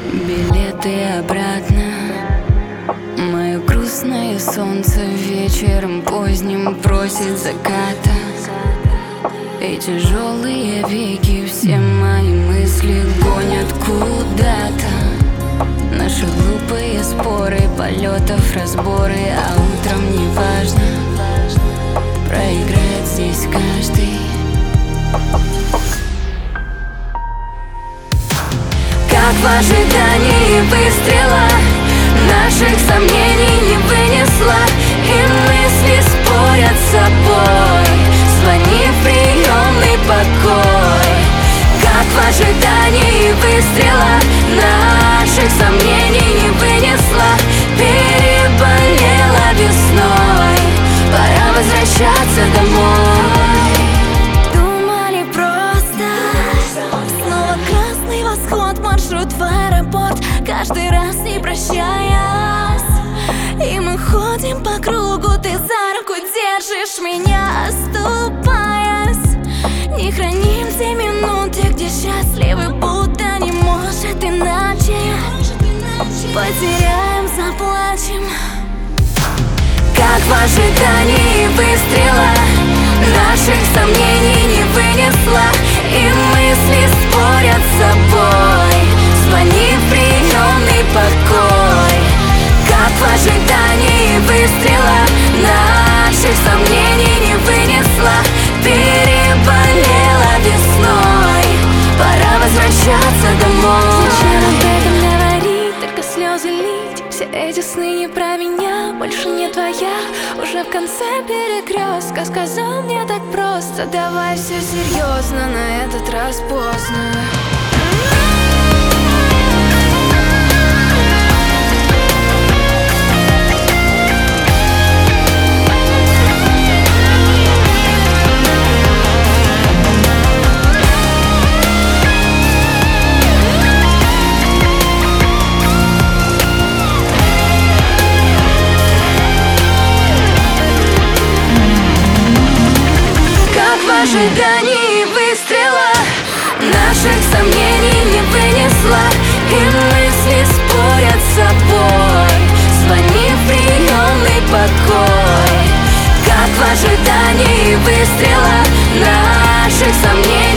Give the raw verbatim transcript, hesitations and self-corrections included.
Билеты обратно. Мое грустное солнце вечером поздним просит заката. И тяжелые веки все мои мысли гонят куда-то. Наши глупые споры, полетов разборы, а утром неважно, проиграет здесь каждый. Как в ожидании выстрела наших сомнений не вынесла, и мысли спорят с собой. Звони в приемный покой. Как в ожидании выстрела наших сомнений не вынесла, переболела весной. Пора возвращаться домой. Думали просто, снова красный восход, маршрут в аэропорт, каждый раз не прощаясь. И мы ходим по кругу, ты за руку держишь меня, оступаясь. Не храним те минуты, где счастливы, будто не может иначе. Потеряем, заплачем. Как в ожидании выстрела наших сомнений не вынесла, и мысли спорят с собой. Звони в приемный покой. Как в ожидании выстрела наших сомнений не вынесла, переболела весной. Пора возвращаться домой. Зачем об этом говорить, только слезы лить? Все эти сны не про меня, больше не твоя. Уже в конце перекрестка сказал мне так просто: давай все серьезно, на этот раз поздно. В ожидании выстрела наших сомнений не вынесла, и мысли спорят с собой. Звони в приемный покой. Как в ожидании выстрела наших сомнений